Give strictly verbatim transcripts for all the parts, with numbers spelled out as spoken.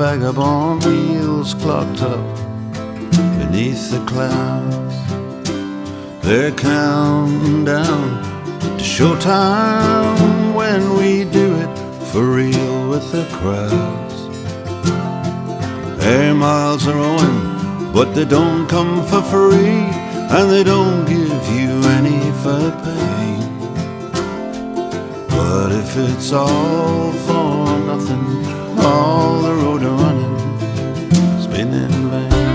vagabond wheels clocked up beneath the clouds. They're counting down to showtime when we do it for real with the crowds. Air miles are owing, but they don't come for free, and they don't give you any for paying. But if it's all for nothing, all the road running has been in vain.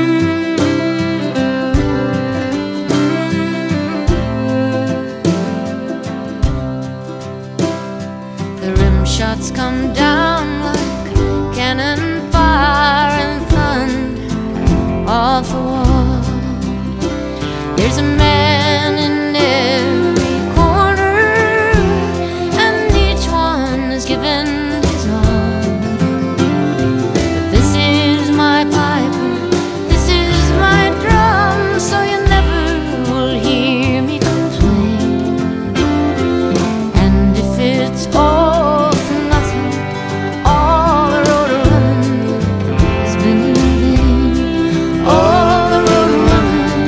The rim shots come down like cannon fire and thunder off the wall. There's a man in every corner, and each one is given his all. But this is my piper, this is my drum, so you never will hear me complain. And if it's all for nothing, all the road running has been in vain. All the road running,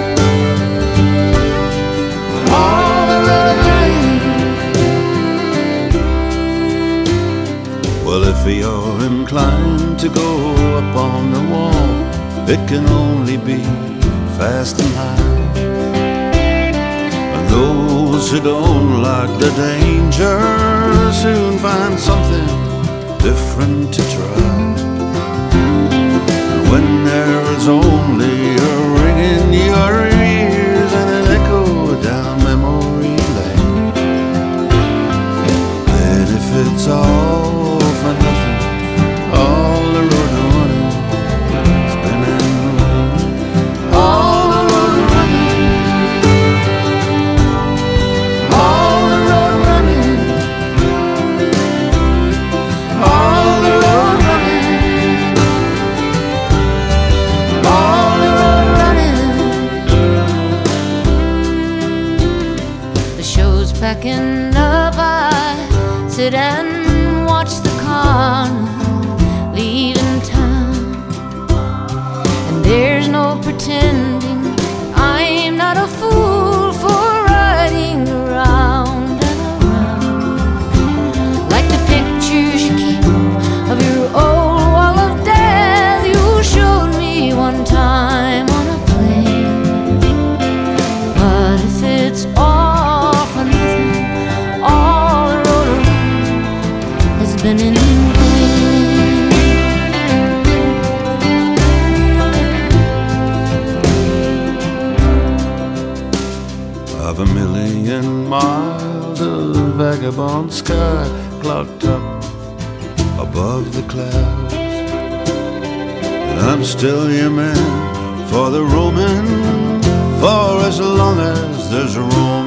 all the road running. Well, if you're inclined to go up on the wall, it can only be fast and high. And those who don't like the danger soon find something different to try. And when there is only a ring in your ears and an echo down memory lane, then if it's all for nothing, all the road running has been in vain. All the road running, all the road running, all the road running, All the road running. The show's packing up, I sit and watch the car leaving town. And there's no pretending I'm not a fool for riding around and around. Like the pictures you keep of your old wall of death you showed me one time on a plane. But if it's all for nothing, all the road around has been in vain. Of a million miles of vagabond sky clocked up above the clouds, and I'm still your man for the roaming, for as long as there's room